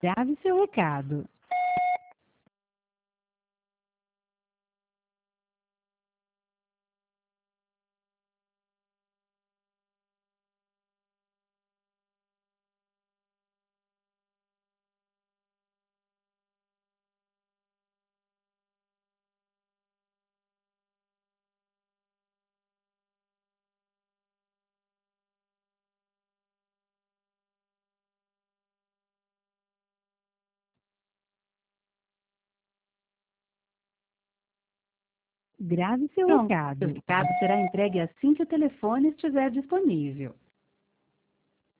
Grave seu recado. Grave seu Pronto, recado. seu recado será entregue assim que o telefone estiver disponível.